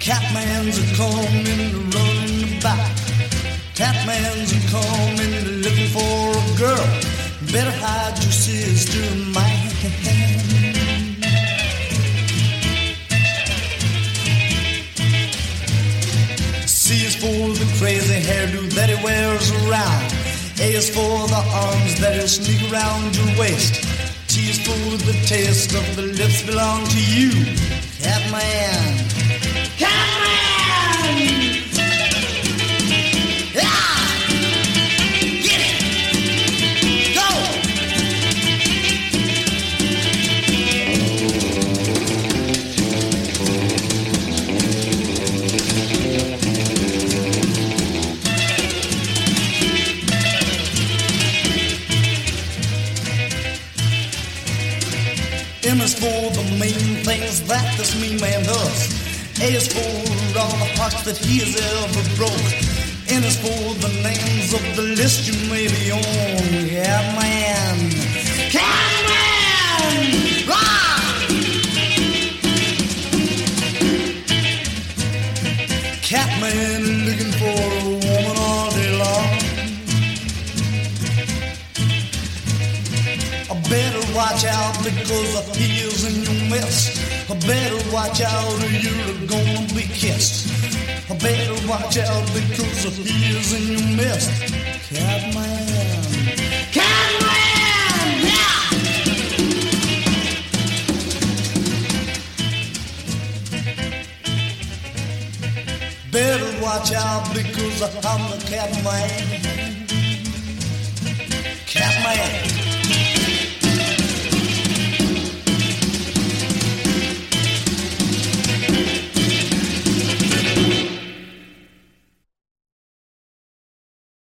Catman's a coming, running about. Catman's a coming, looking for a girl. Better hide your sister, man. C is for the crazy hairdo that he wears around. A is for the arms that he'll sneak around your waist. T is for the taste of the lips belong to you, Catman. Catman! Yeah! Get it! Go! M is for the main things that this mean man does. A is for all the hearts that he has ever broke. N is for the names of the list you may be on. Catman! Catman! Rock! Catman looking for a woman all day long. I better watch out because he is in your mess. I better watch out or you're gonna be kissed. I better watch out because he is in your mess. Catman. Catman! Yeah! Better watch out because I'm the Catman. Catman.